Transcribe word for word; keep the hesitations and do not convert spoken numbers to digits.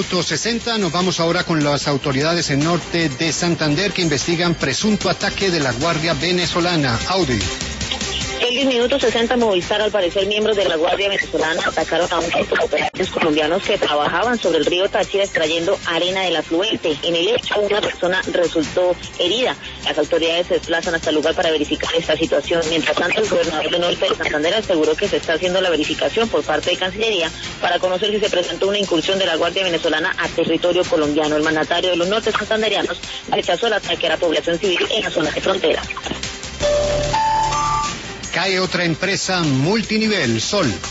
Minuto sesenta, nos vamos ahora con las autoridades en norte de Santander que investigan presunto ataque de la Guardia Venezolana. Audi. En minuto sesenta, Movistar, al parecer miembros de la Guardia Venezolana atacaron a un grupo de operadores colombianos que trabajaban sobre el río Táchira extrayendo arena del afluente. En el hecho, una persona resultó herida. Las autoridades se desplazan hasta el lugar para verificar esta situación. Mientras tanto, el gobernador de Norte de Santander aseguró que se está haciendo la verificación por parte de Cancillería para conocer si se presentó una incursión de la Guardia Venezolana a territorio colombiano. El mandatario de los norte santanderianos rechazó el ataque a la población civil en la zona de frontera. Cae otra empresa multinivel, Sol.